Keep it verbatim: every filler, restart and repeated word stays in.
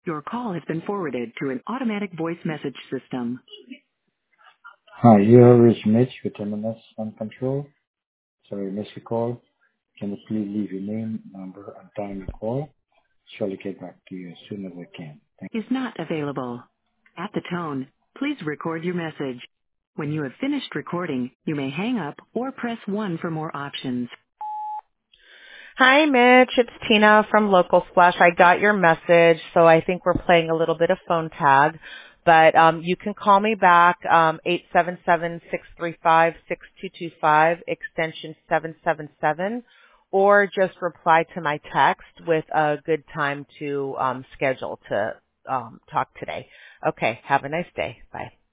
Your call has been forwarded to an automatic voice message system. Hi, you have reached Mitch with M N S Sun Control. Sorry, I missed your call. Can you please leave your name, number, and time you call? Surely get back to you as soon as I can. Thank Is not available. At the tone, please record your message. When you have finished recording, you may hang up or press one for more options. Hi, Mitch. It's Tina from Local Splash. I got your message, so I think we're playing a little bit of phone tag. But um, you can call me back, um, eight seven seven, six three five, six two two five, extension seven seven seven, or just reply to my text with a good time to um, schedule to um, talk today. Okay, have a nice day. Bye.